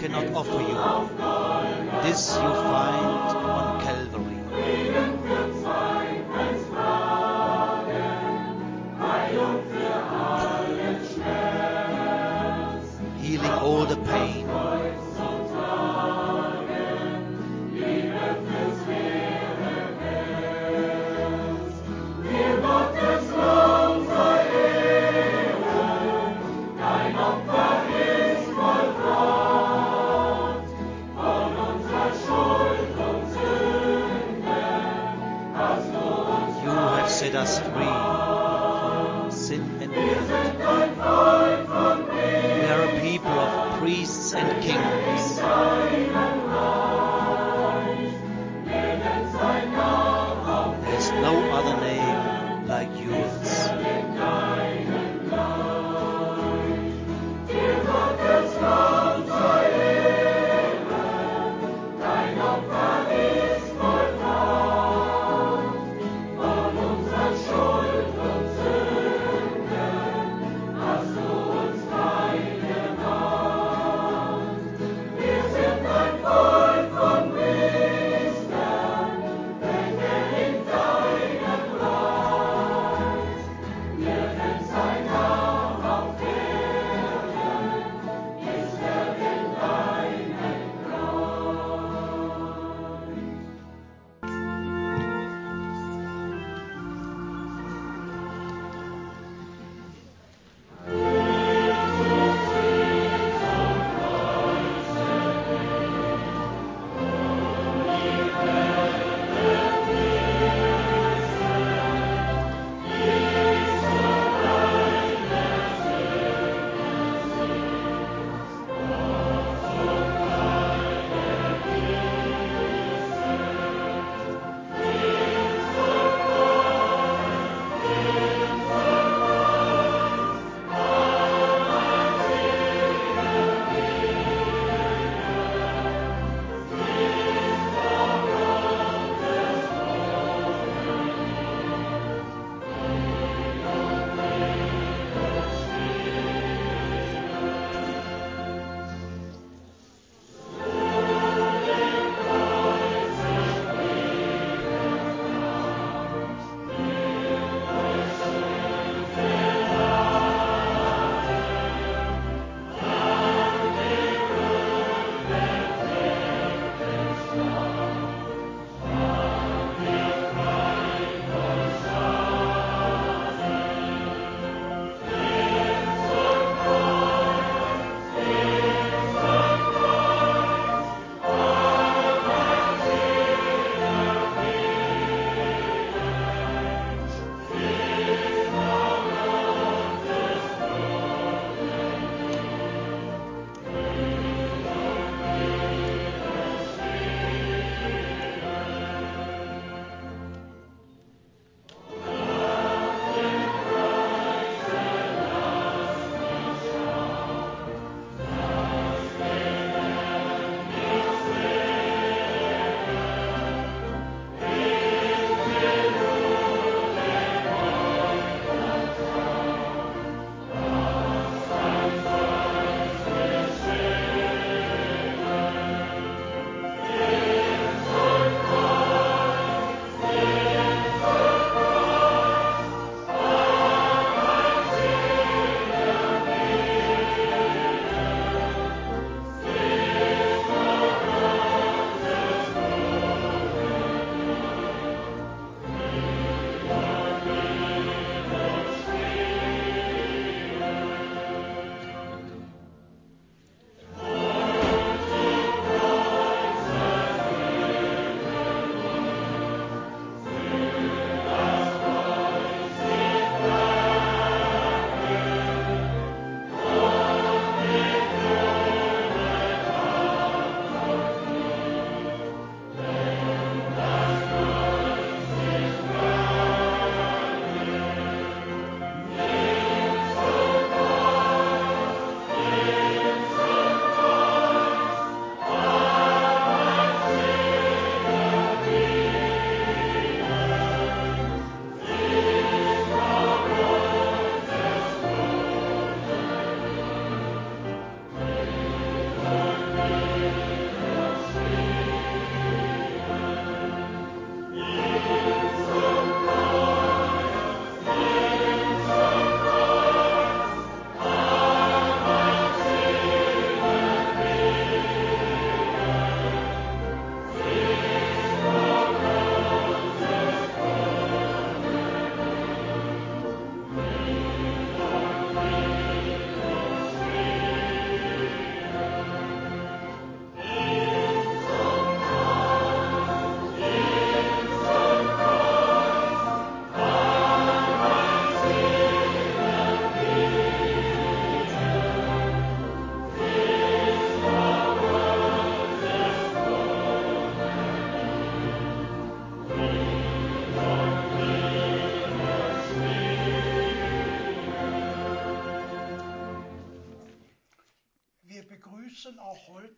cannot offer you. This you find on Calvary. Healing all the pain. Set us free from sin and guilt. We are a people of priests and kings. There's no other name like yours.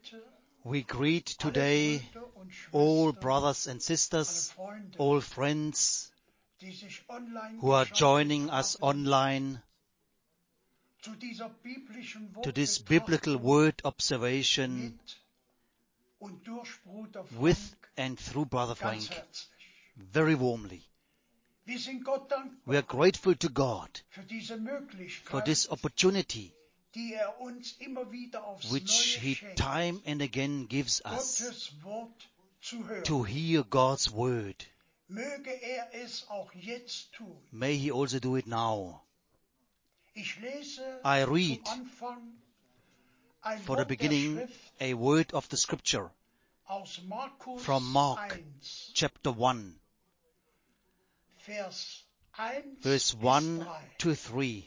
We greet today all brothers and sisters, all friends who are joining us online to this biblical word observation with and through Brother Frank, very warmly. We are grateful to God for this opportunity which He time and again gives us to hear God's word. May He also do it now. I read for the beginning a word of the scripture from Mark chapter 1, verse 1 to 3.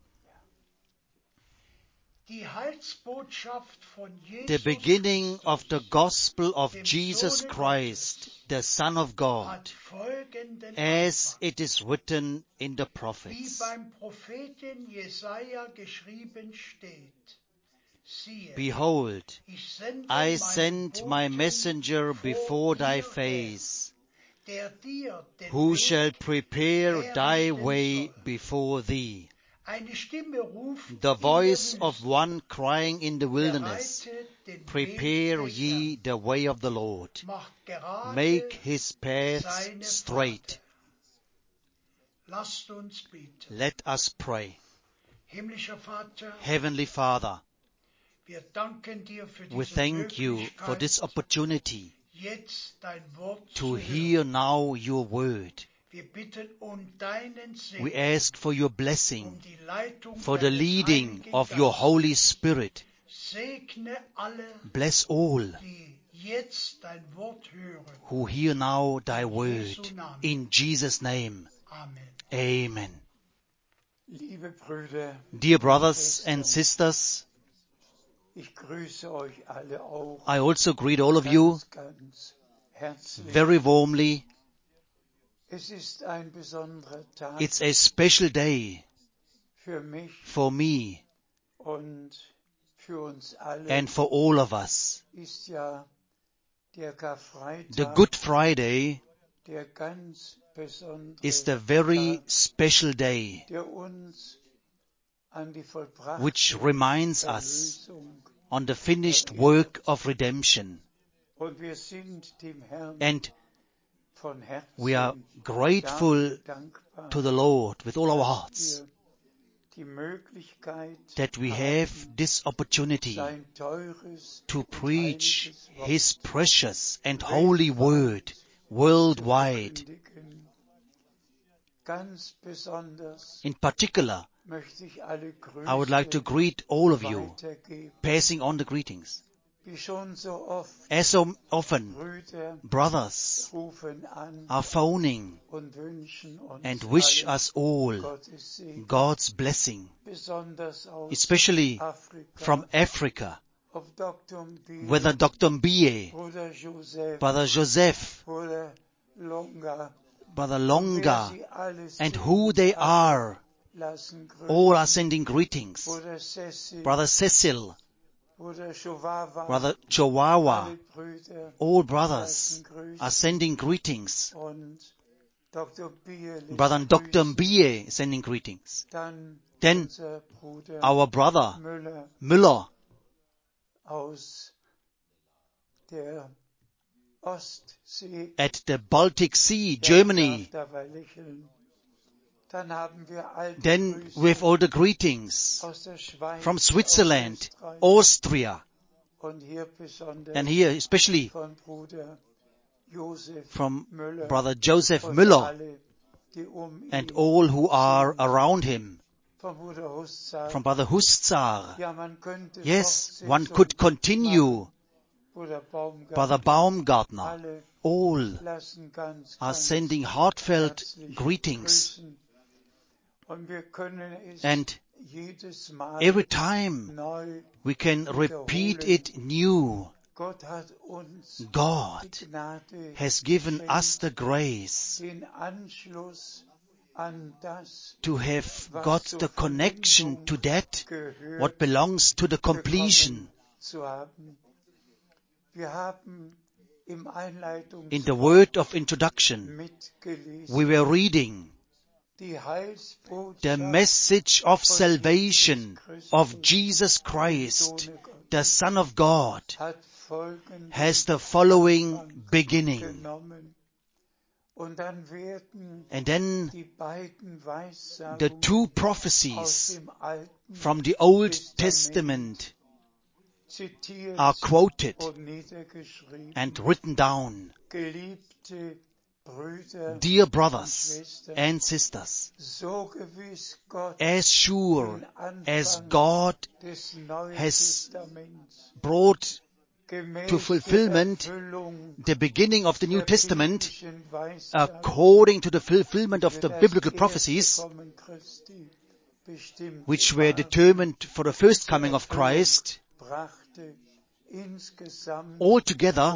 The beginning of the gospel of Jesus Christ, the Son of God, as it is written in the prophets. Behold, I send my messenger before thy face, who shall prepare thy way before thee. The voice of one crying in the wilderness, prepare ye the way of the Lord, make his paths straight. Let us pray. Heavenly Father, we thank you for this opportunity to hear now your word. We ask for your blessing, for the leading of your Holy Spirit. Bless all who hear now thy word. In Jesus' name, amen. Dear brothers and sisters, I also greet all of you very warmly. It's a special day for me and for all of us. The Good Friday is the very special day which reminds us on the finished work of redemption. And we are grateful to the Lord with all our hearts that we have this opportunity to preach His precious and holy word worldwide. In particular, I would like to greet all of you, passing on the greetings. As so often, brothers are phoning and wish us all God's blessing, especially from Africa, whether Dr. Mbiye, Brother Joseph, Brother Longa, and who they are, all are sending greetings. Brother Cecil, Brother Jowawa, all brothers are sending greetings. Brother Dr. Mbiye is sending greetings. Then our brother Müller at the Baltic Sea, Germany. Then we have all the greetings from Switzerland, Austria, and here especially from Brother Joseph Müller and all who are around him, from Brother Hustzar. Yes, one could continue. Brother Baumgartner, all are sending heartfelt greetings. And every time we can repeat it new. God has given us the grace to have got the connection to that what belongs to the completion. In the word of introduction, we were reading the message of salvation of Jesus Christ, the Son of God, has the following beginning. And then the two prophecies from the Old Testament are quoted and written down. Dear brothers and sisters, as sure as God has brought to fulfillment the beginning of the New Testament, according to the fulfillment of the biblical prophecies, which were determined for the first coming of Christ, altogether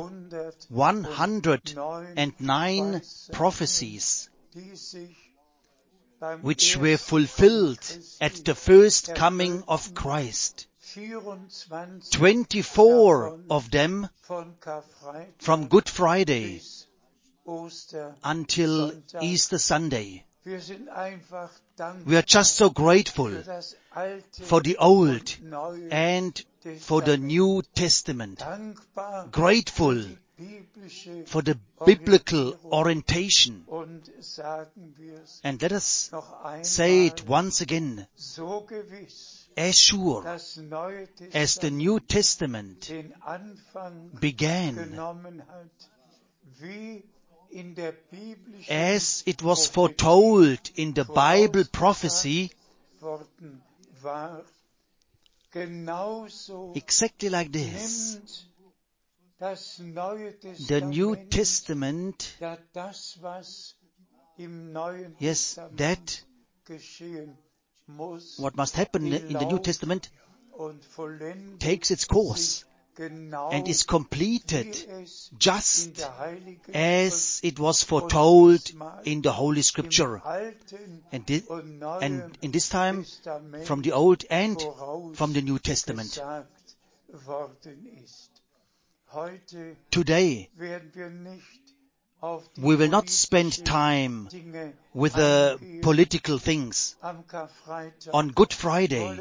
109 prophecies which were fulfilled at the first coming of Christ. 24 of them from Good Friday until Easter Sunday. We are just so grateful for the Old and for the New Testament. Grateful for the biblical orientation. And let us say it once again. As sure as the New Testament began, as it was foretold in the Bible prophecy, exactly like this, the New Testament, yes, that what must happen in the New Testament takes its course and is completed just as it was foretold in the Holy Scripture. And in this time, from the Old and from the New Testament. Today, we will not spend time with the political things. On Good Friday,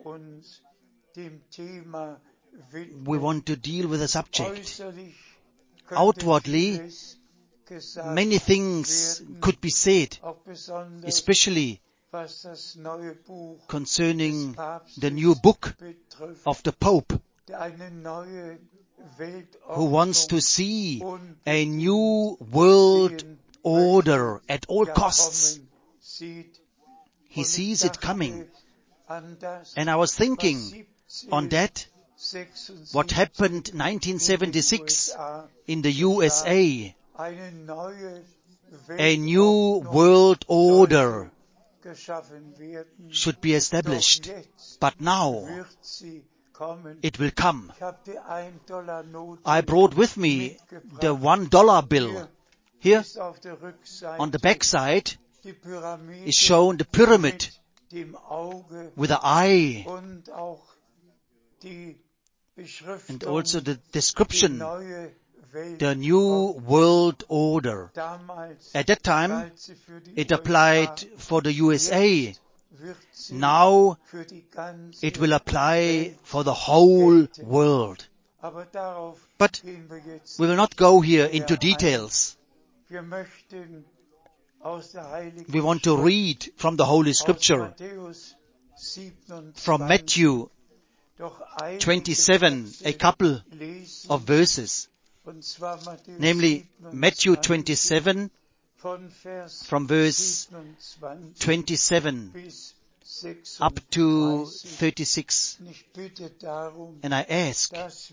we want to deal with a subject. Outwardly, many things could be said, especially concerning the new book of the Pope, who wants to see a new world order at all costs. He sees it coming. And I was thinking on that, what happened 1976 in the USA. A new world order should be established. But now, it will come. I brought with me the $1 bill. Here, on the back side, is shown the pyramid with an eye, and also the description, the new world order. At that time, it applied for the USA. Now, it will apply for the whole world. But we will not go here into details. We want to read from the Holy Scripture, from Matthew 27, a couple of verses. Namely, Matthew 27, from verse 27 up to 36. And I ask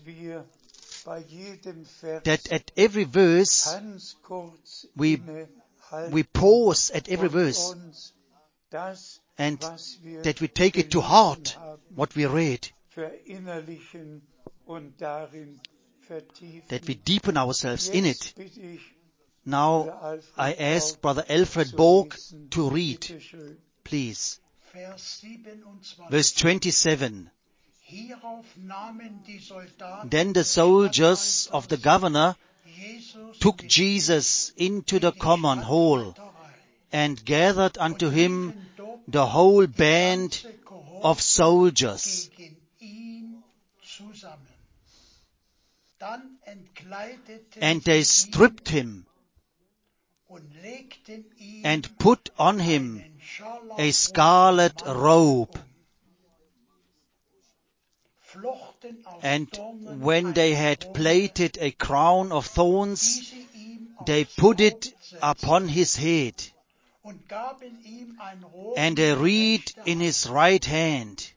that at every verse, we pause at every verse, and that we take it to heart, what we read, that we deepen ourselves in it. Now, I ask Brother Alfred Borg to read, please. Verse 27. Then the soldiers of the governor took Jesus into the common hall and gathered unto him the whole band of soldiers. And they stripped him and put on him a scarlet robe. And when they had plaited a crown of thorns, they put it upon his head, and a reed in his right hand.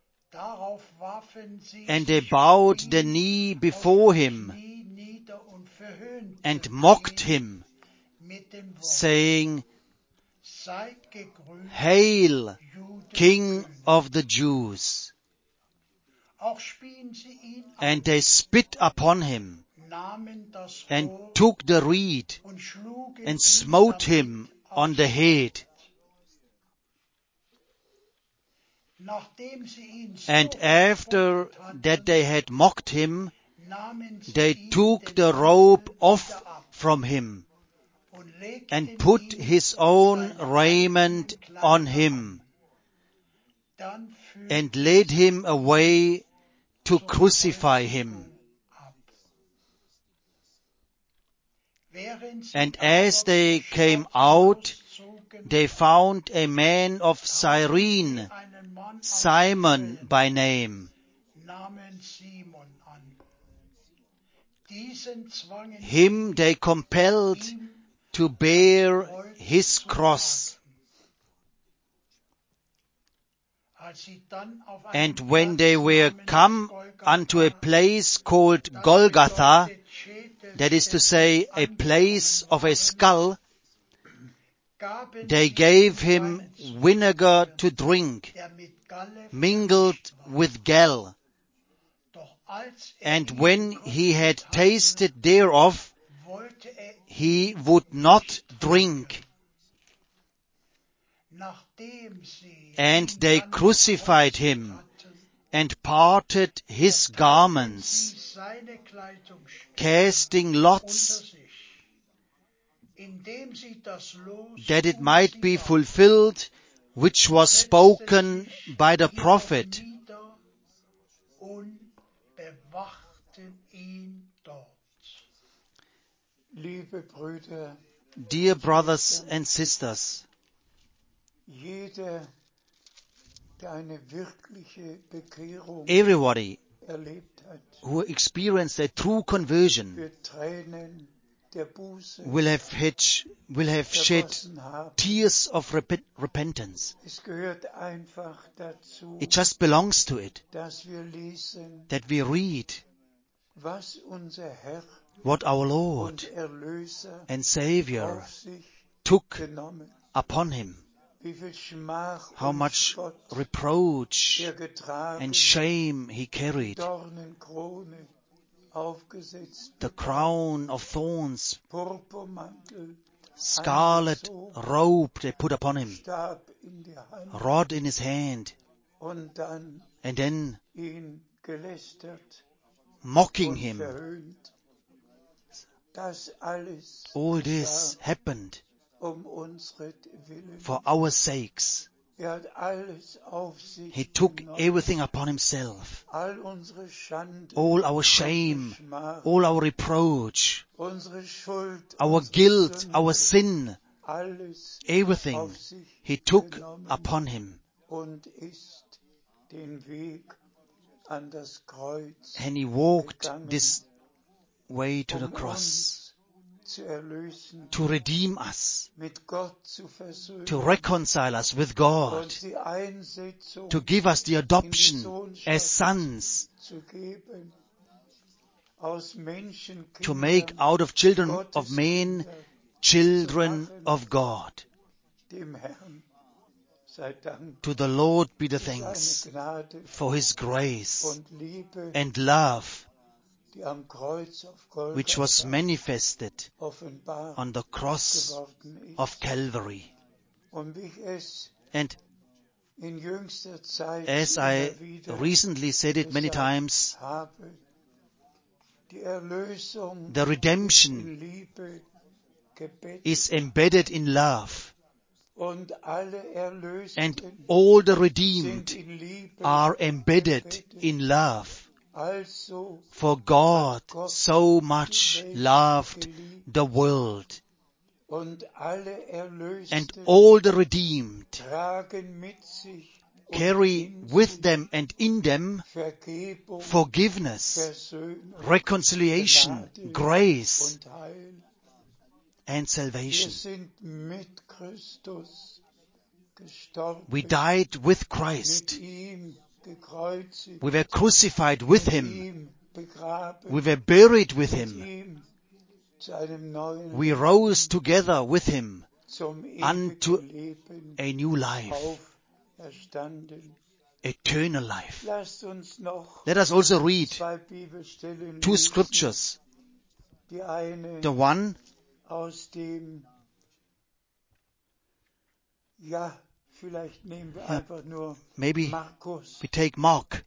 And they bowed the knee before him and mocked him, saying, Hail, King of the Jews! And they spit upon him, and took the reed, and smote him on the head. And after that they had mocked him, they took the robe off from him, and put his own raiment on him, and led him away to crucify him. And as they came out, they found a man of Cyrene, Simon by name. Him they compelled to bear his cross. And when they were come unto a place called Golgotha, that is to say, a place of a skull, they gave him vinegar to drink, mingled with gall. And when he had tasted thereof, he would not drink. And they crucified him, and parted his garments, casting lots, that it might be fulfilled, which was spoken by the prophet. Dear brothers and sisters, everybody who experienced a true conversion will have shed tears of repentance. It just belongs to it that we read what our Lord and Savior took upon him, how much reproach and shame he carried, the crown of thorns, scarlet robe they put upon him, rod in his hand, and then mocking him. All this happened for our sakes. He took everything upon himself. All our shame, all our reproach, our guilt, our sin, everything he took upon him. And he walked this way to the cross to redeem us, to reconcile us with God, to give us the adoption as sons, to make out of children of men children of God. To the Lord be the thanks for His grace and love, which was manifested on the cross of Calvary. And As I recently said it many times, the redemption is embedded in love. And all the redeemed are embedded in love. For God so much loved the world. And all the redeemed carry with them and in them forgiveness, reconciliation, grace, and salvation. We died with Christ. We were crucified with Him. We were buried with Him. We rose together with Him unto a new life, eternal life. Let us also read 2 scriptures. The one maybe we take Mark,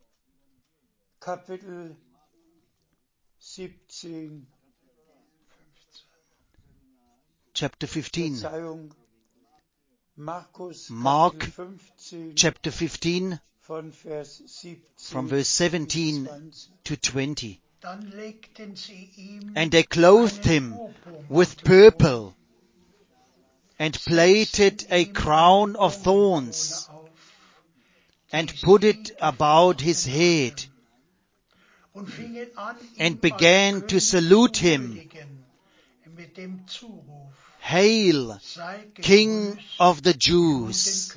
chapter 15. Mark, chapter 15, from verse 17 to 20. And they clothed him with purple, and plaited a crown of thorns, and put it about his head, and began to salute him. Hail, King of the Jews!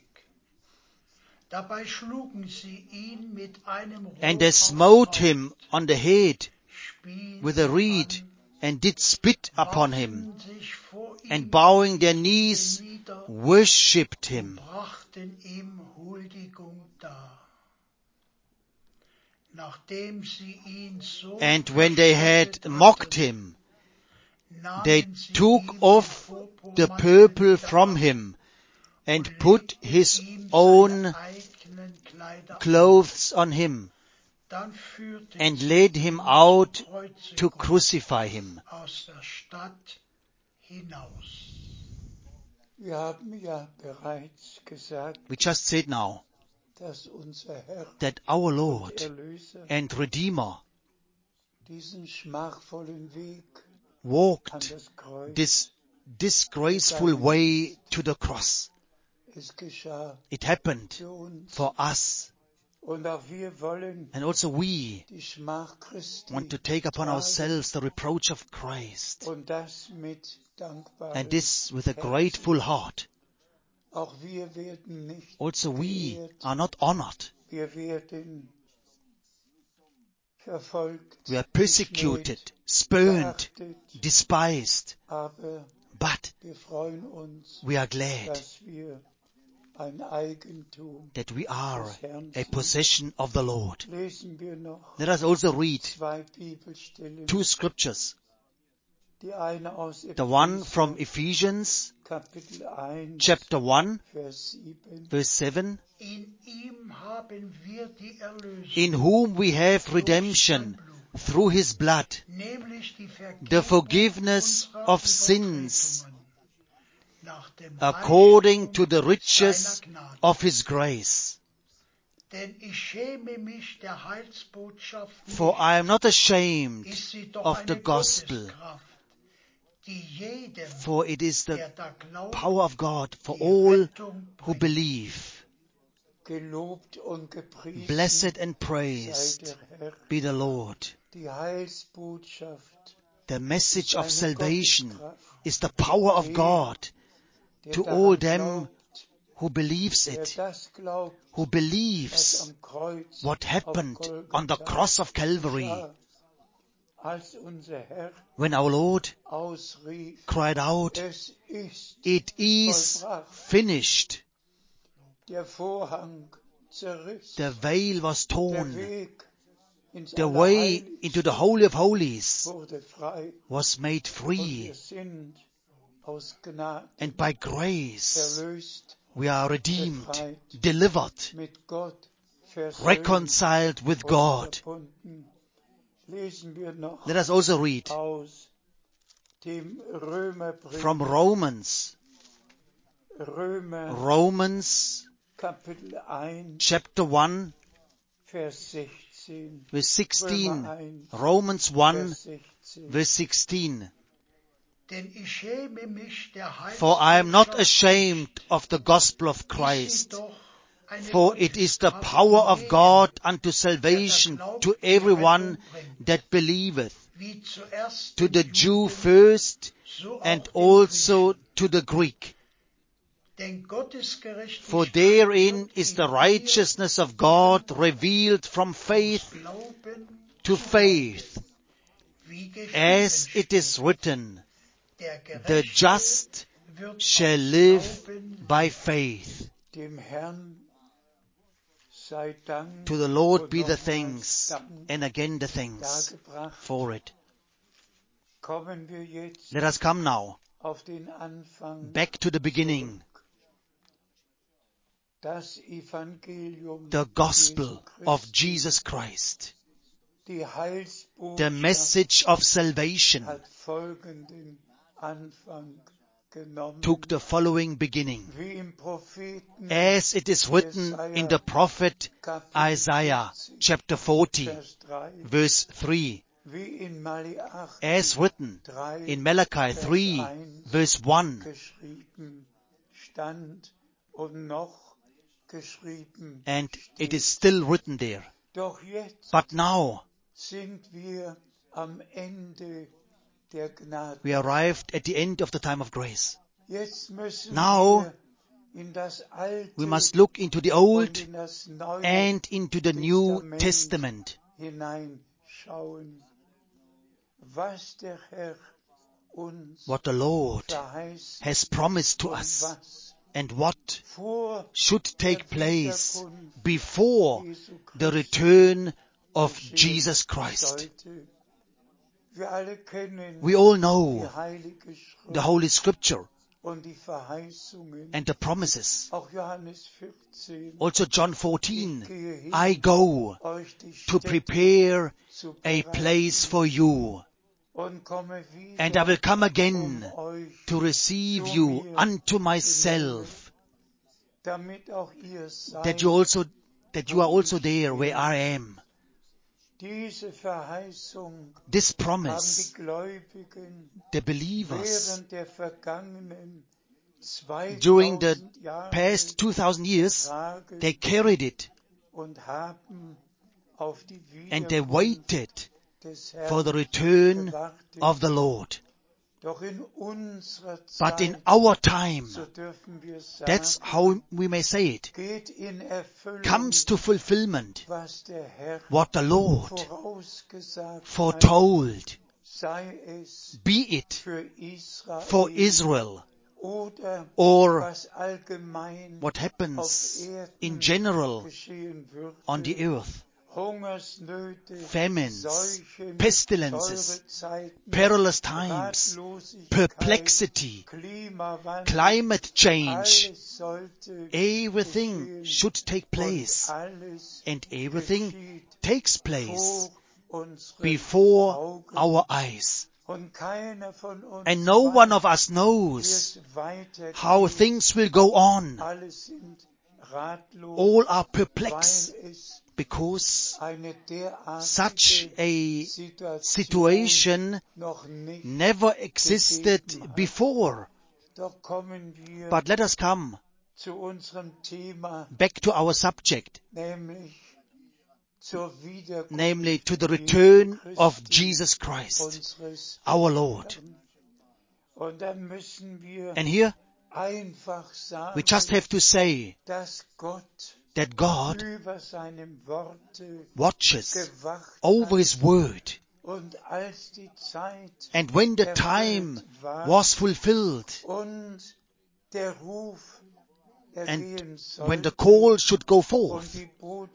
And they smote him on the head with a reed, and did spit upon him, and bowing their knees, worshipped him. And when they had mocked him, they took off the purple from him, and put his own clothes on him, and led him out to crucify him. We just said now that our Lord and Redeemer walked this disgraceful way to the cross. It happened for us. And also we want to take upon ourselves the reproach of Christ. And this with a grateful heart. Also we are not honored. We are persecuted, spurned, despised. But we are glad that we are a possession of the Lord. Let us also read 2 scriptures. The one from Ephesians, chapter 1, verse 7. In whom we have redemption through His blood, the forgiveness of sins, according to the riches of His grace. For I am not ashamed of the gospel, for it is the power of God for all who believe. Blessed and praised be the Lord. The message of salvation is the power of God to all them who believes it, who believes what happened on the cross of Calvary. When our Lord cried out, "It is finished," the veil was torn. The way into the Holy of Holies was made free. And by grace we are redeemed, delivered, reconciled with God. Let us also read from Romans chapter 1, verse 16. Romans 1, verse 16. For I am not ashamed of the gospel of Christ, for it is the power of God unto salvation to everyone that believeth, to the Jew first, and also to the Greek. For therein is the righteousness of God revealed from faith to faith, as it is written, the just shall live by faith. To the Lord be the thanks, and again the thanks for it. Let us come now back to the beginning. The gospel of Jesus Christ, the message of salvation, took the following beginning. As it is written in the prophet Isaiah chapter 40, verse 3. As written in Malachi 3, verse 1. And it is still written there. But now, we arrived at the end of the time of grace. Now, we must look into the Old and into the New Testament. What the Lord has promised to us, and what should take place before the return of Jesus Christ. We all know the Holy Scripture and the promises. Also John 14, I go to prepare a place for you, and I will come again to receive you unto myself, that you are also there where I am. This promise, the believers during the past 2,000 years, they carried it, and they waited for the return of the Lord. But in our time, that's how we may say it, comes to fulfillment what the Lord foretold, be it for Israel or what happens in general on the earth. Famines, pestilences, perilous times, perplexity, climate change, everything should take place, and everything takes place before our eyes. And no one of us knows how things will go on. All are perplexed, because such a situation never existed before. But let us come back to our subject, namely to the return of Jesus Christ, our Lord. And here, we just have to say that God watches over His word. And when the time was fulfilled, and when the call should go forth,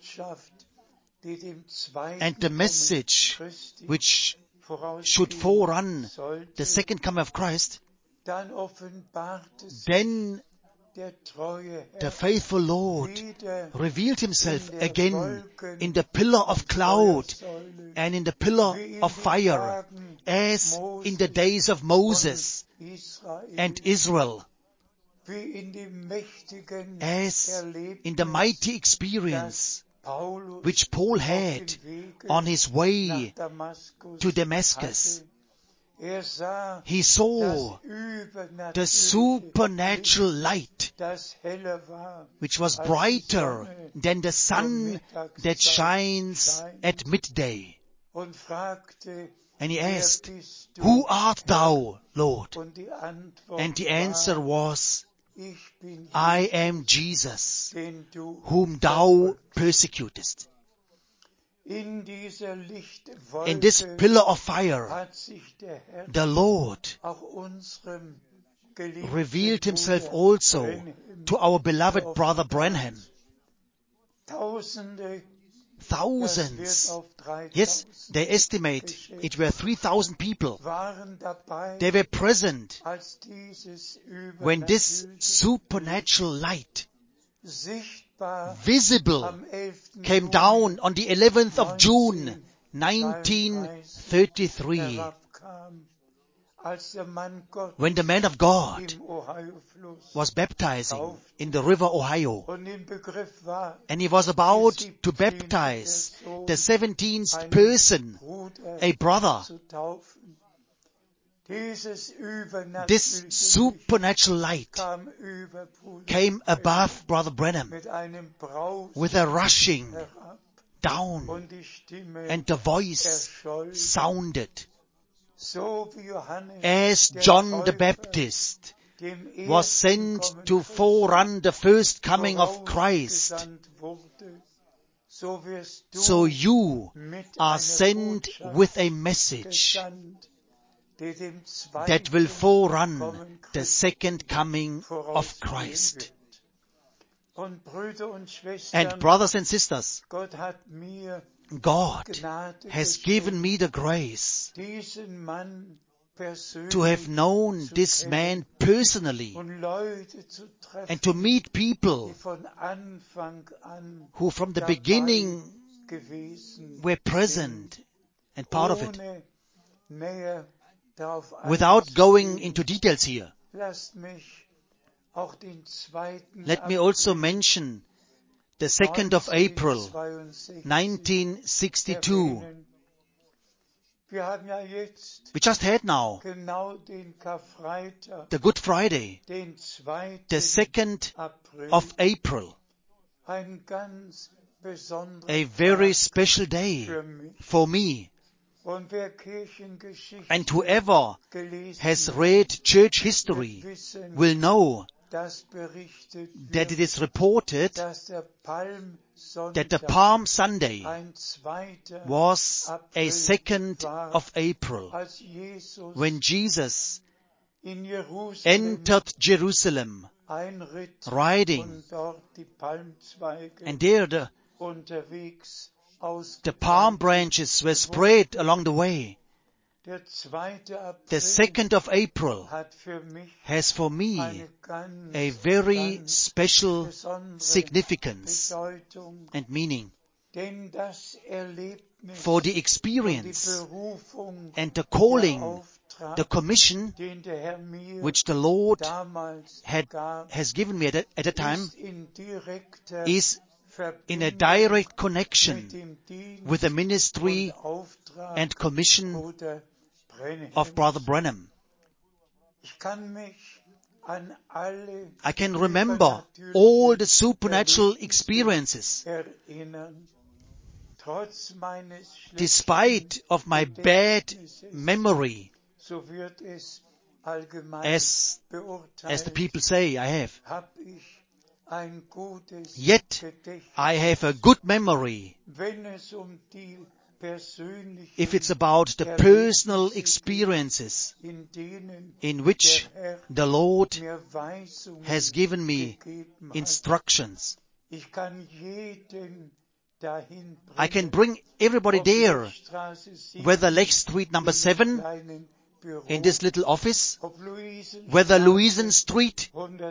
and the message which should forerun the second coming of Christ, then the faithful Lord revealed himself again in the pillar of cloud and in the pillar of fire, as in the days of Moses and Israel, as in the mighty experience which Paul had on his way to Damascus. He saw the supernatural light, which was brighter than the sun that shines at midday. And he asked, "Who art thou, Lord?" And the answer was, "I am Jesus, whom thou persecutest." In this pillar of fire, the Lord revealed himself also to our beloved brother Branham. Thousands, yes, they estimate it were 3,000 people. They were present when this supernatural light, visible, came down on the 11th of June, 1933, when the man of God was baptizing in the river Ohio. And he was about to baptize the 17th person, a brother. This supernatural light came above Brother Branham with a rushing down, and the voice sounded as John the Baptist was sent to forerun the first coming of Christ. So you are sent with a message that will forerun the second coming of Christ. And brothers and sisters, God has given me the grace to have known this man personally and to meet people who from the beginning were present and part of it. Without going into details here, let me also mention the 2nd of April, 1962. We just had now the Good Friday, the 2nd of April, a very special day for me. And whoever has read church history will know that it is reported that the Palm Sunday was a 2nd of April, when Jesus entered Jerusalem riding, and there the palm branches were spread along the way. The 2nd of April has for me a very special significance and meaning. For the experience and the calling, the commission which the Lord has given me at a time is in a direct connection with the ministry and commission of Brother Branham. I can remember all the supernatural experiences. Despite of my bad memory, as the people say I have, yet I have a good memory if it's about the personal experiences in which the Lord has given me instructions. I can bring everybody there, whether Lech Street number 7 in this little office, whether Louisen Street,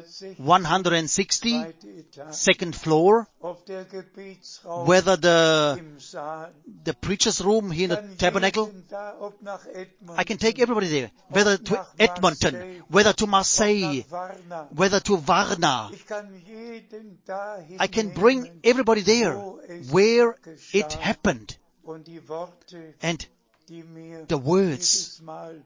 160, second floor, whether the preacher's room here in the tabernacle. I can take everybody there, whether to Edmonton, whether to Marseille, whether to Varna. I can bring everybody there where it happened. And the words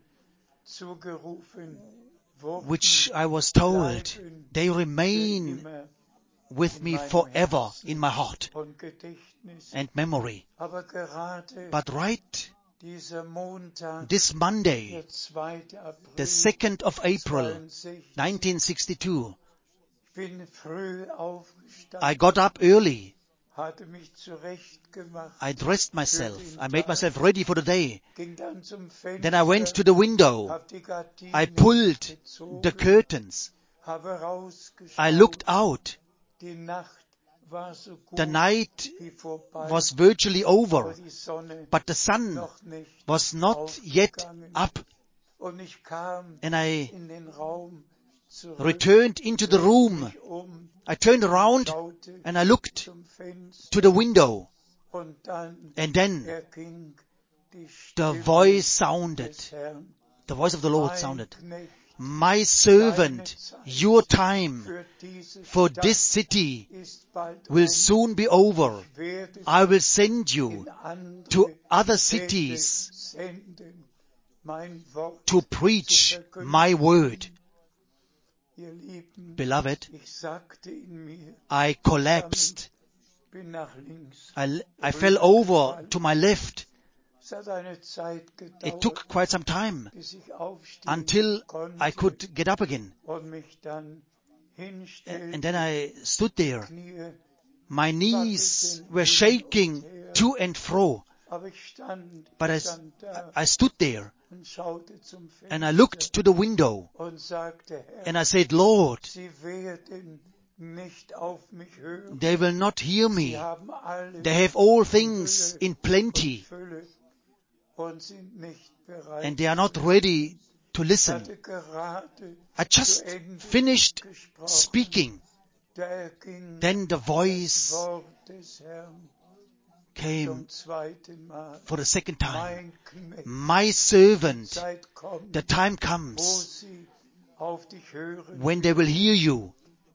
which I was told, they remain with me forever in my heart and memory. But right this Monday, the 2nd of April, 1962, I got up early. I dressed myself. I made myself ready for the day. Then I went to the window. I pulled the curtains. I looked out. The night was virtually over, but the sun was not yet up. And I returned into the room. I turned around and I looked to the window. And then the voice sounded. The voice of the Lord sounded. My servant, your time for this city will soon be over. I will send you to other cities to preach my word. Beloved, I collapsed. I fell over to my left. It took quite some time until I could get up again. And then I stood there. My knees were shaking to and fro. But I stood there and I looked to the window and I said, Lord, they will not hear me. They have all things in plenty and they are not ready to listen. I just finished speaking. Then the voice came for the second time. My servant, the time comes when they will hear you.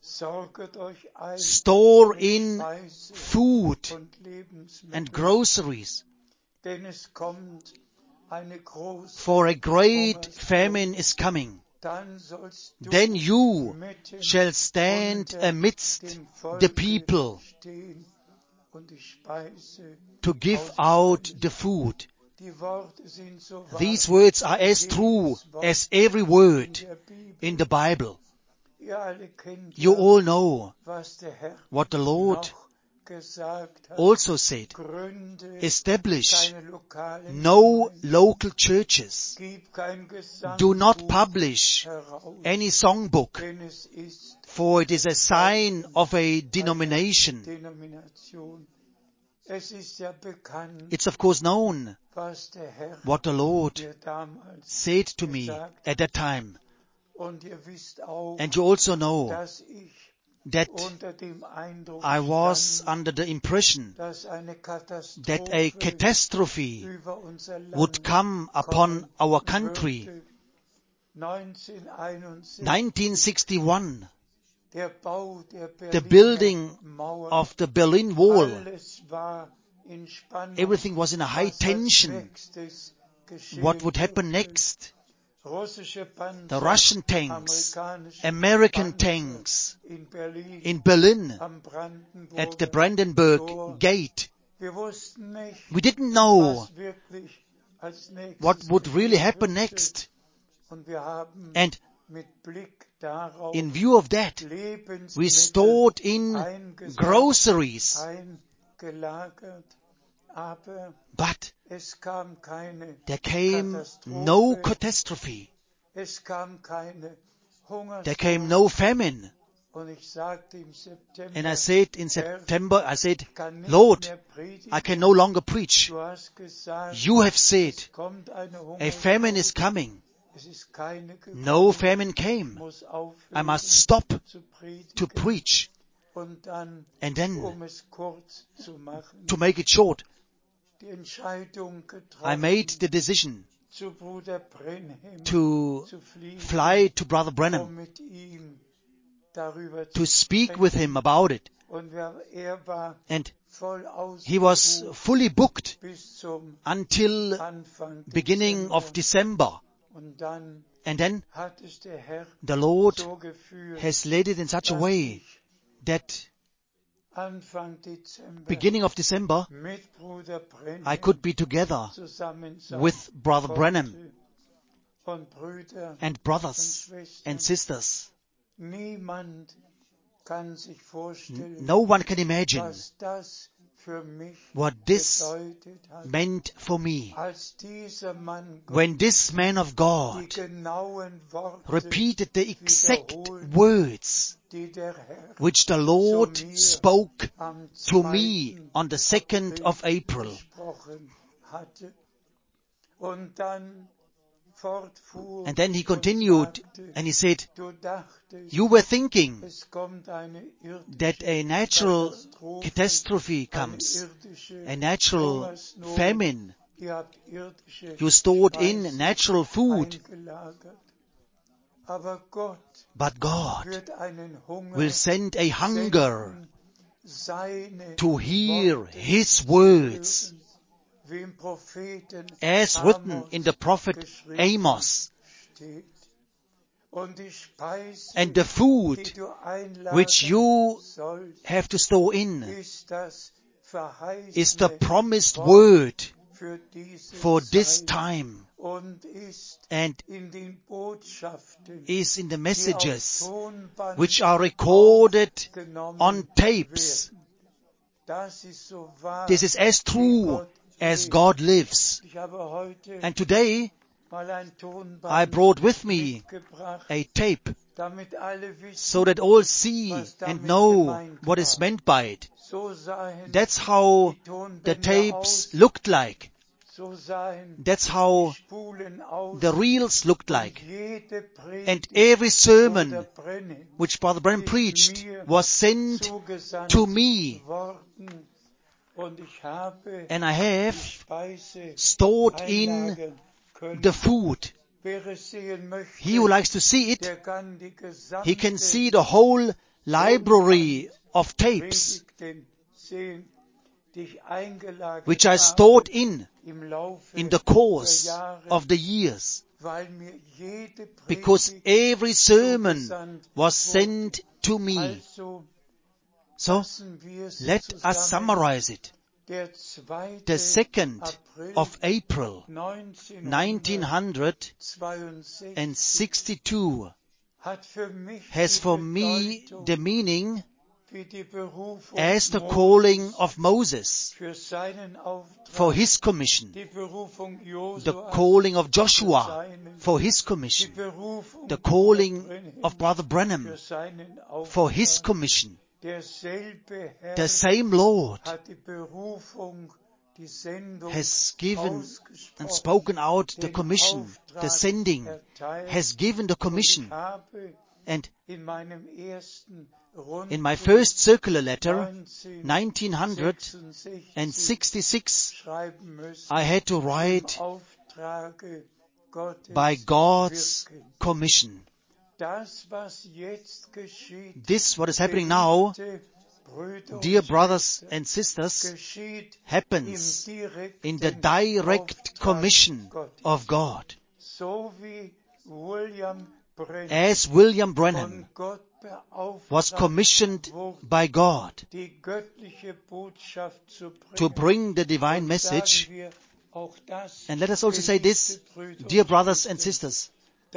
Store in food and groceries, for a great famine is coming. Then you shall stand amidst the people to give out the food. These words are as true as every word in the Bible. You all know what the Lord also said. Establish no local churches. Do not publish any songbook, for it is a sign of a denomination. It's of course known what the Lord said to me at that time. And you also know that I was under the impression that a catastrophe would come upon our country. 1961, the building of the Berlin Wall, everything was in a high tension. What would happen next? The Russian tanks, American tanks in Berlin at the Brandenburg Gate. We didn't know what would really happen next. And in view of that, we stored in groceries. But there came no catastrophe. There came no famine. And I said in September, Lord, I can no longer preach. You have said a famine is coming. no famine came. I must stop to preach. And then, to make it short, I made the decision to fly to Brother Branham, to speak with him about it. And he was fully booked until beginning of December. And then the Lord has led it in such a way that beginning of December I could be together with Brother Branham and brothers and sisters. No one can imagine what this meant for me. When this man of God repeated the exact words which the Lord spoke to me on the 2nd of April. And then he continued and he said, you were thinking that a natural catastrophe comes, a natural famine. You stored in natural food. But God will send a hunger to hear His words, as written in the prophet Amos. And the food which you have to store in is the promised word for this time, and is in the messages which are recorded on tapes. This is as true as God lives. And today I brought with me a tape so that all see and know what is meant by it. That's how the tapes looked like. That's how the reels looked like. And every sermon which Brother Branham preached was sent to me. And I have stored in the food. He who likes to see it, he can see the whole library of tapes which I stored in the course of the years, because every sermon was sent to me. So, let us summarize it. The 2nd of April, 1962, has for me the meaning as the calling of Moses for his commission, the calling of Joshua for his commission, the calling of Brother Branham for his commission. The same Lord has given and spoken out the commission, the sending, has given the commission. And in my first circular letter, 1966, I had to write by God's commission. This, what is happening now, dear brothers and sisters, happens in the direct commission of God. As William Branham was commissioned by God to bring the divine message. And let us also say this, dear brothers and sisters,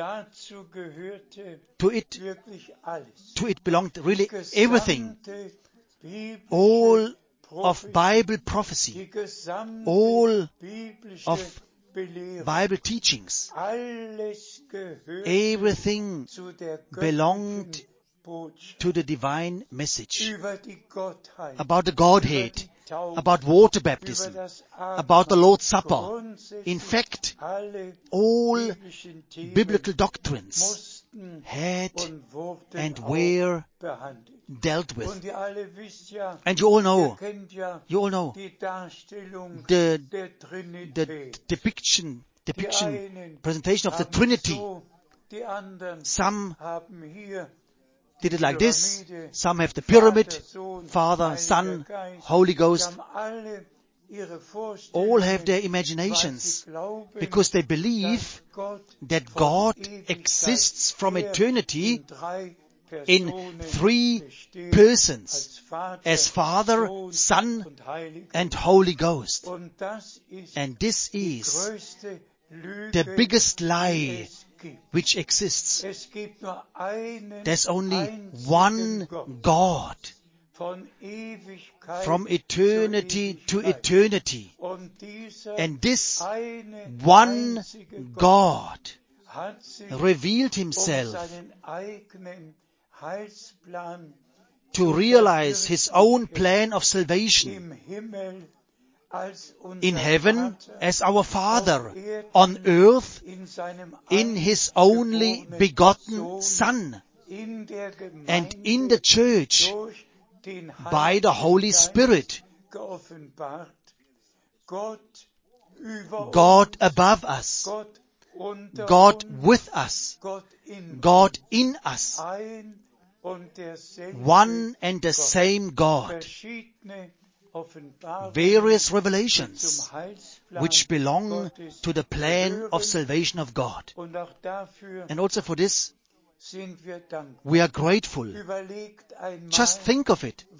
to it belonged really everything. All of Bible prophecy, all of Bible teachings, everything belonged to the divine message about the Godhead, about water baptism, about the Lord's Supper. In fact, all biblical doctrines had and were dealt with. And you all know the depiction, presentation of the Trinity. Some did it like this. Some have the pyramid, Father, Son, Holy Ghost. All have their imaginations because they believe that God exists from eternity in three persons, as Father, Son, and Holy Ghost. And this is the biggest lie which exists. There's only one God from eternity to eternity. And this one God revealed himself to realize his own plan of salvation in heaven as our Father, on earth in his only begotten Son, and in the church by the Holy Spirit. God above us, God with us, God in us, one and the same God. Various revelations which belong to the plan of salvation of God. And also for this, we are grateful. Just think of it.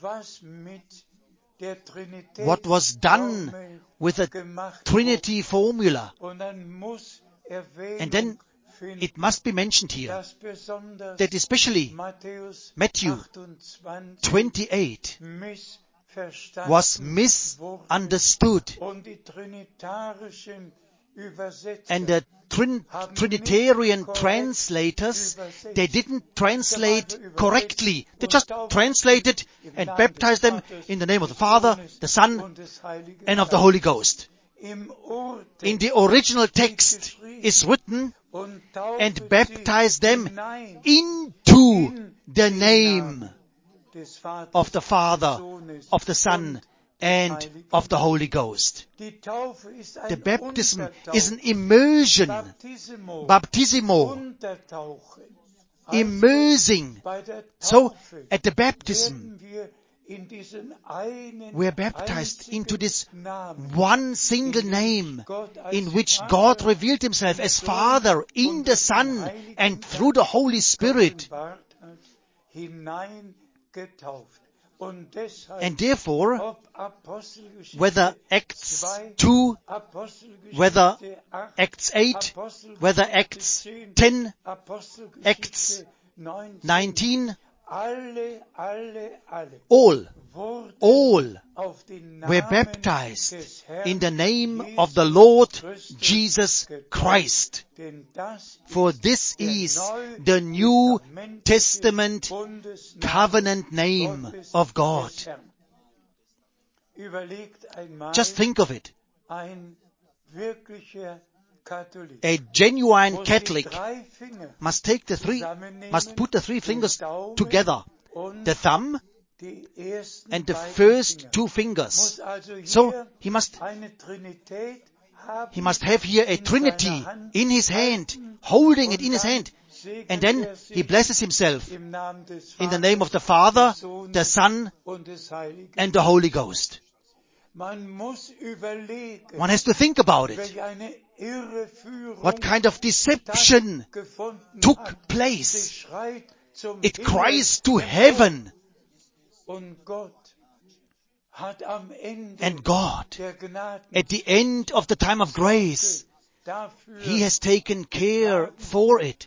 What was done with the Trinity formula. And then it must be mentioned here that especially Matthew 28 was misunderstood. And the Trinitarian translators, they didn't translate correctly. They just translated and baptized them in the name of the Father, the Son, and of the Holy Ghost. In the original text is written, and baptize them into the name of the Father, of the Son, and of the Holy Ghost. The baptism is an immersion, baptismo, immersing. So at the baptism, we are baptized into this one single name in which God revealed himself as Father in the Son and through the Holy Spirit. And therefore, whether Acts 2, whether Acts 8, whether Acts 10, Acts 19, all were baptized in the name of the Lord Jesus Christ. For this is the New Testament covenant name of God. Just think of it. A genuine Catholic must put the three fingers together, the thumb and the first two fingers. So he must have here a Trinity in his hand, holding it in his hand. And then he blesses himself in the name of the Father, the Son, and the Holy Ghost. One has to think about it. What kind of deception took place? It cries to heaven. And God, at the end of the time of grace, He has taken care for it,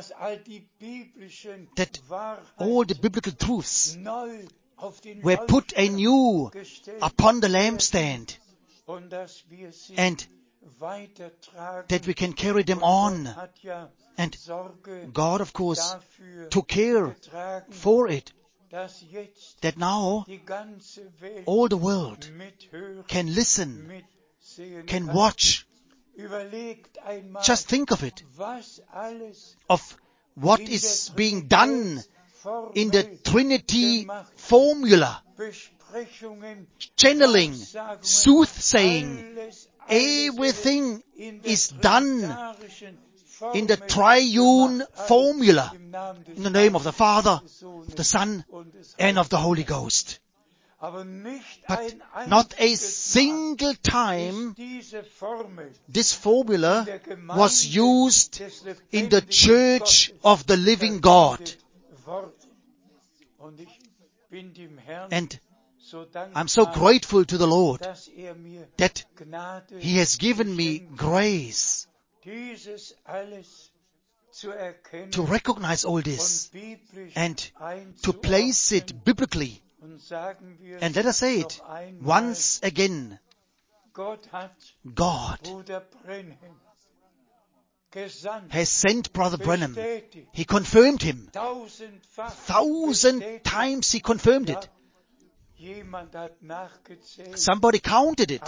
that all the biblical truths were put anew upon the lampstand, and that we can carry them on. And God, of course, took care for it. that now all the world can listen, can watch. Just think of it, of what is being done in the Trinity formula, channeling, soothsaying, everything is done in the triune formula, in the name of the Father, of the Son, and of the Holy Ghost. But not a single time this formula was used in the Church of the Living God. And I'm so grateful to the Lord that He has given me grace to recognize all this and to place it biblically. And let us say it once again. God has sent Brother Branham. He confirmed him. 1,000 times he confirmed it. Somebody counted it.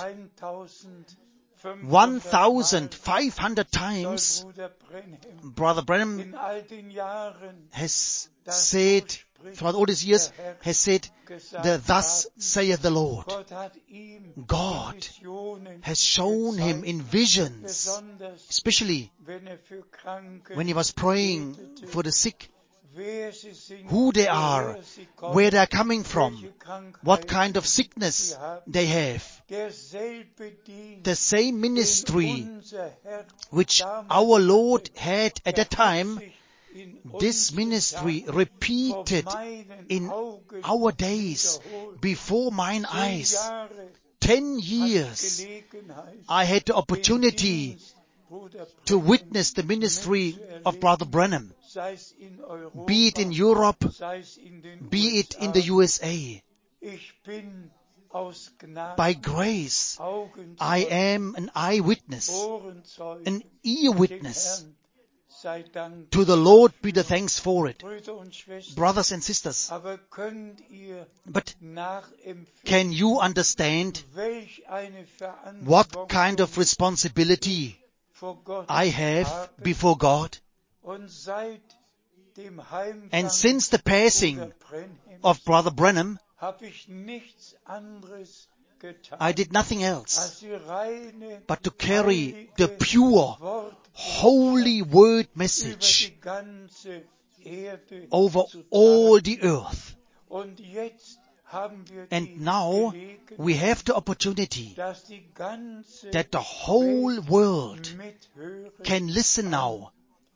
1,500 times Brother Branham has said, throughout all these years, has said, thus saith the Lord. God has shown him in visions, especially when he was praying for the sick, who they are, where they are coming from, what kind of sickness they have. The same ministry which our Lord had at that time, this ministry repeated in our days before mine eyes. 10 years I had the opportunity to witness the ministry of Brother Branham, be it in Europe, be it in the USA. By grace, I am an eyewitness, an ear witness. To the Lord be the thanks for it. Brothers and sisters, but can you understand what kind of responsibility I have before God? And since the passing of Brother Branham, I did nothing else but to carry the pure, holy word message over all the earth. And now we have the opportunity that the whole world can listen now.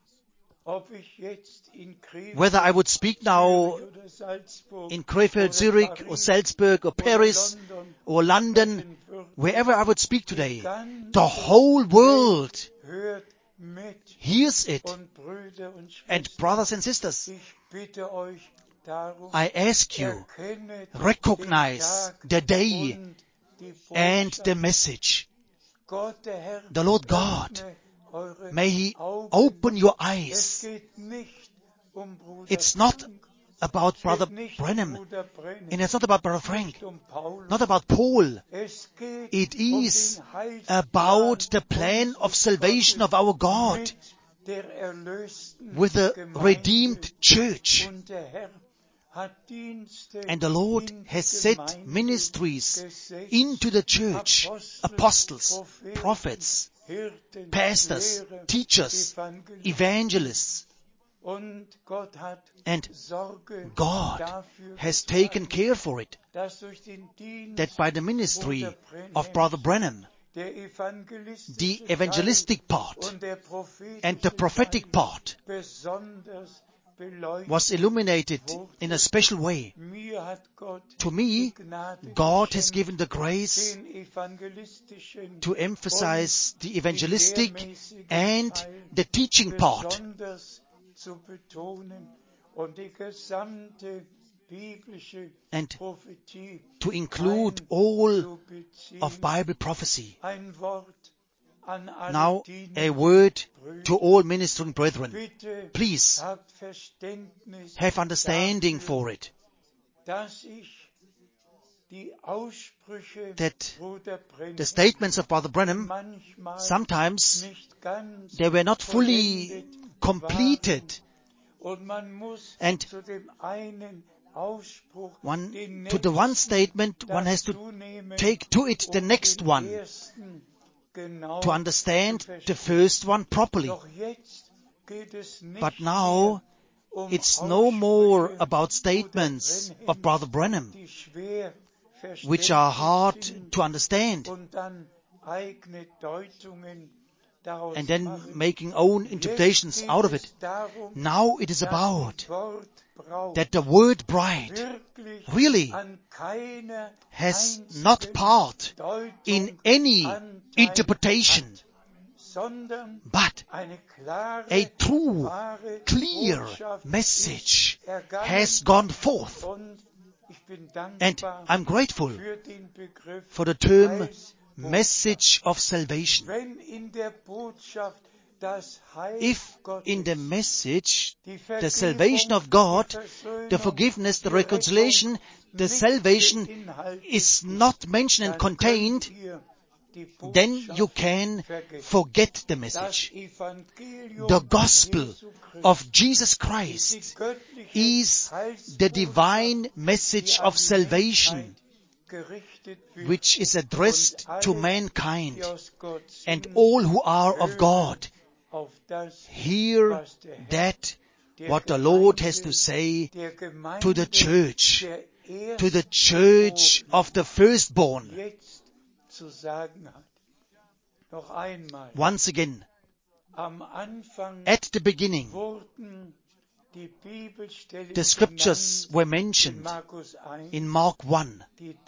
Whether I would speak now in Krefeld, Zurich, or Salzburg, or Paris, or London, wherever I would speak today, the whole world hears it. And brothers and sisters, I ask you, recognize the day and the message. The Lord God, may He open your eyes. It's not about Brother Branham, and it's not about Brother Frank, not about Paul. It is about the plan of salvation of our God with the redeemed church. And the Lord has set ministries into the church, apostles, prophets, pastors, teachers, evangelists. And God has taken care for it, that by the ministry of Brother Branham, the evangelistic part and the prophetic part was illuminated in a special way. To me, God has given the grace to emphasize the evangelistic and the teaching part, and to include all of Bible prophecy. Now, a word to all ministering brethren. Please have understanding for it. that the statements of Brother Branham, sometimes they were not fully completed. And to the one statement, one has to take to it the next one to understand the first one properly. But now, it's no more about statements of Brother Branham, which are hard to understand, and then making own interpretations out of it. Now it is about that the word bride really has not part in any interpretation, but a true, clear message has gone forth. And I'm grateful for the term message of salvation. If in the message, the salvation of God, the forgiveness, the reconciliation, the salvation is not mentioned and contained, then you can forget the message. The gospel of Jesus Christ is the divine message of salvation, which is addressed to mankind, and all who are of God hear that what the Lord has to say to the church of the firstborn. Once again, at the beginning, the scriptures were mentioned in Mark 1,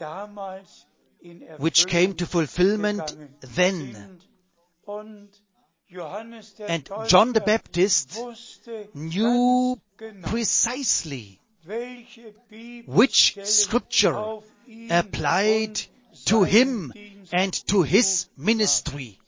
which came to fulfillment then. And John the Baptist knew precisely which scripture applied to him and to his ministry.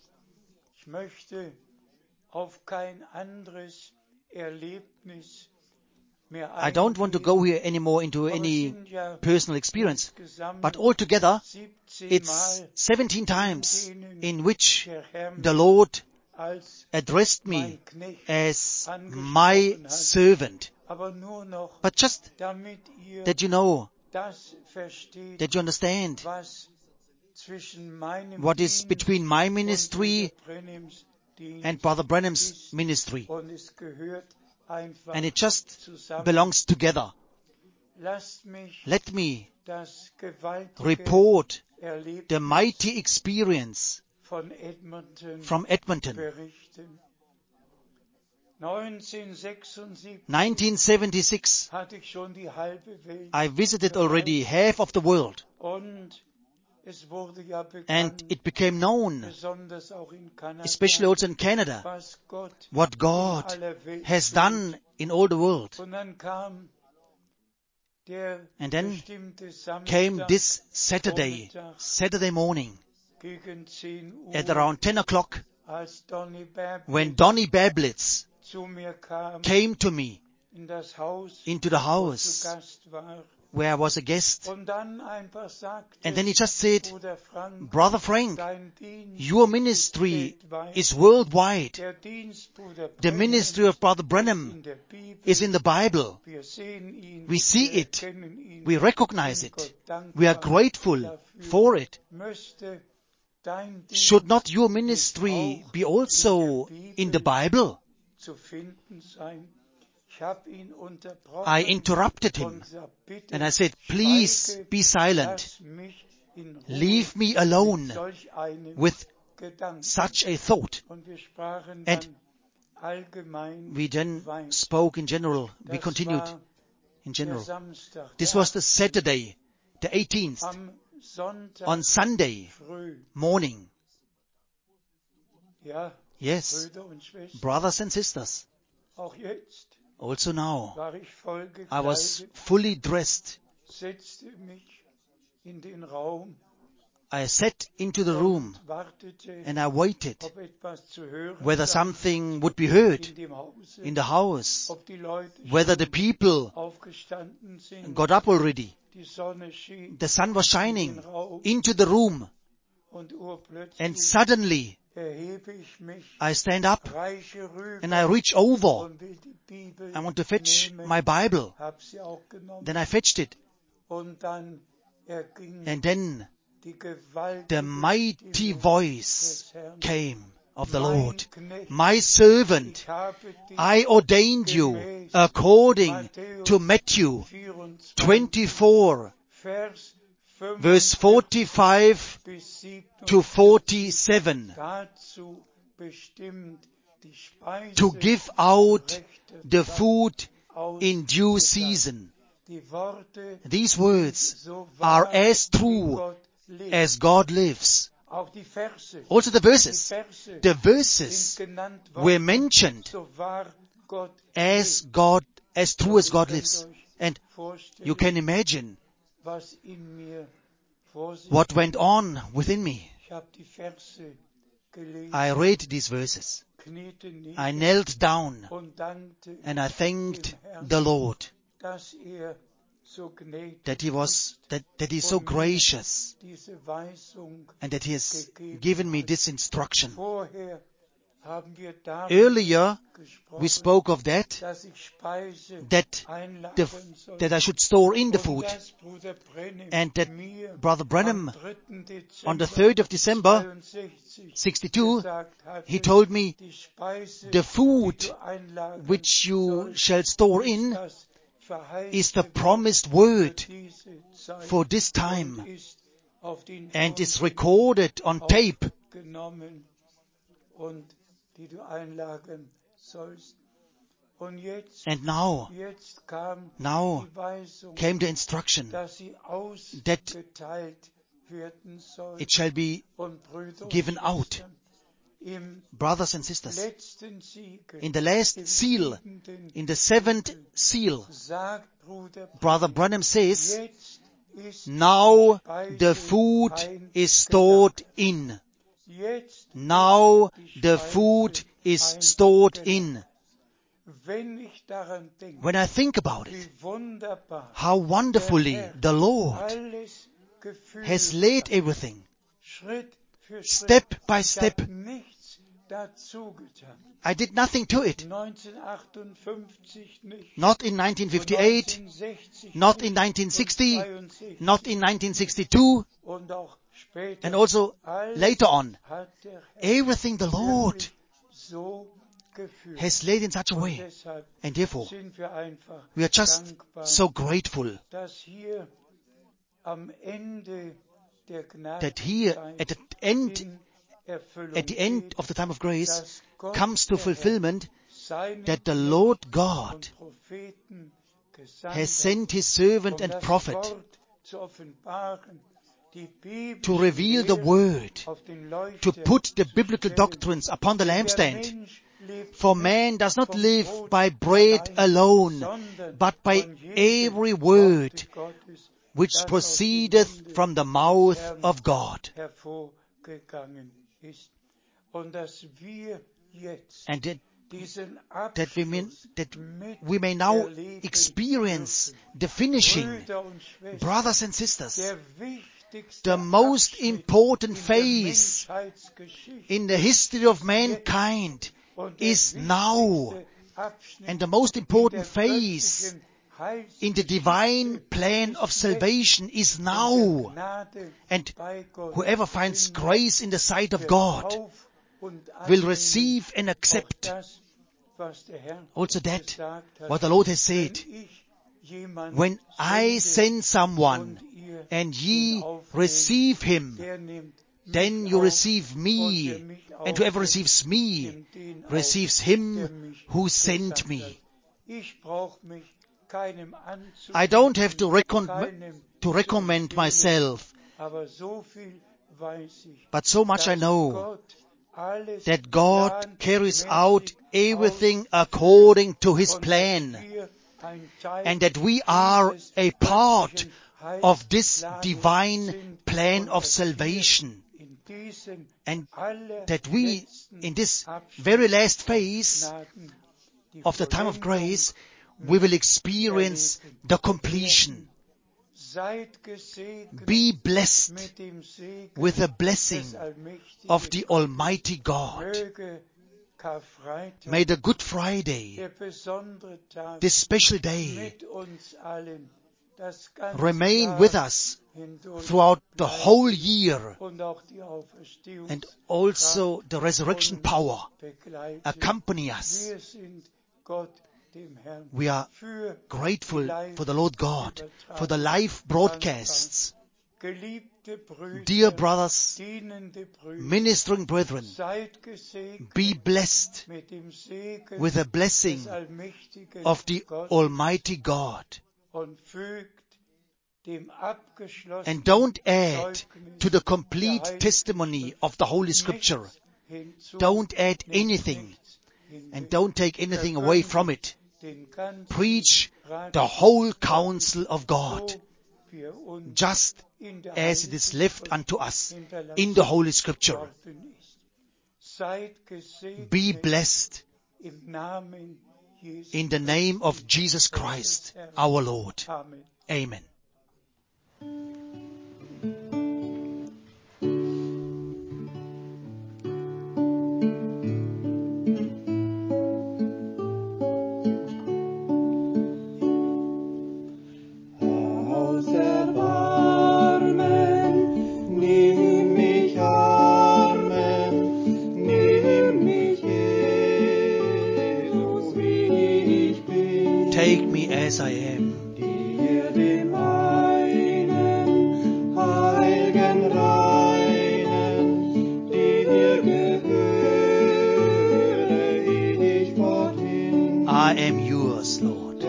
I don't want to go here anymore into any personal experience, but altogether it's 17 times in which the Lord addressed me as my servant. But just that you know, that you understand what is between my ministry and Brother Branham's ministry. And it just belongs together. Let me report the mighty experience from Edmonton. 1976, I visited already half of the world. And it became known, especially also in Canada, what God has done in all the world. And then came this Saturday morning, at around 10 o'clock, when Donny Bablitz came to me into the house where I was a guest. And then he just said, Brother Frank, your ministry is worldwide. The ministry of Brother Branham is in the Bible. We see it. We recognize it. We are grateful for it. Should not your ministry be also in the Bible? I interrupted him and I said, please be silent. Leave me alone with such a thought. And we then spoke in general. We continued in general. This was the Saturday, the 18th. On Sunday morning. Yes, brothers and sisters. Also now, I was fully dressed. I sat into the room and I waited whether something would be heard in the house, whether the people got up already. The sun was shining into the room, and suddenly I stand up and I reach over. I want to fetch my Bible. Then I fetched it. And then the mighty voice came of the Lord. My servant, I ordained you according to Matthew 24, verse 45 to 47, to give out the food in due season. These words are as true as God lives. Also the verses were mentioned as true as God lives. And you can imagine what went on within me. I read these verses. I knelt down and I thanked the Lord that He is so gracious and that He has given me this instruction. Earlier, we spoke of that I should store in the food, and that Brother Branham, on the 3rd of December, 62, he told me, the food which you shall store in is the promised word for this time, and is recorded on tape. And now came the instruction that it shall be given out. Brothers and sisters, in the last seal, in the 7th seal, Brother Branham says, now the food is stored in. Now the food is stored in. When I think about it, how wonderfully the Lord has laid everything, step by step. I did nothing to it. Not in 1958, not in 1960, not in 1962, and also later on. Everything the Lord has laid in such a way. And therefore, we are just so grateful that here at the end of the time of grace comes to fulfillment that the Lord God has sent His servant and prophet to reveal the Word, to put the biblical doctrines upon the lampstand. For man does not live by bread alone, but by every word which proceedeth from the mouth of God. And that we may now experience the finishing. Brothers and sisters, the most important phase in the history of mankind is now. And the most important phase in the divine plan of salvation is now. And whoever finds grace in the sight of God will receive and accept also that, what the Lord has said. When I send someone and ye receive him, then you receive me, and whoever receives me receives him who sent me. I don't have to recommend myself, but so much I know that God carries out everything according to His plan, and that we are a part of this divine plan of salvation, and that we, in this very last phase of the time of grace, we will experience the completion. Be blessed with the blessing of the Almighty God. May the Good Friday, this special day, remain with us throughout the whole year, and also the resurrection power accompany us. We are grateful for the Lord God, for the live broadcasts. Dear brothers, ministering brethren, be blessed with the blessing of the Almighty God. And don't add to the complete testimony of the Holy Scripture. Don't add anything, and don't take anything away from it. Preach the whole counsel of God, just as it is left unto us in the Holy Scripture. Be blessed in the name of Jesus Christ, our Lord. Amen. Take me as I am. I am yours, Lord.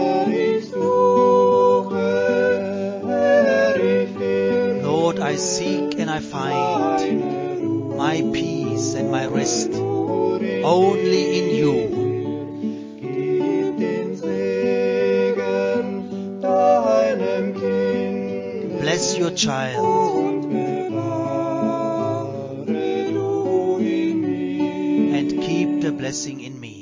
Lord, I seek and I find my peace and my rest only in you. Bless your child and keep the blessing in me.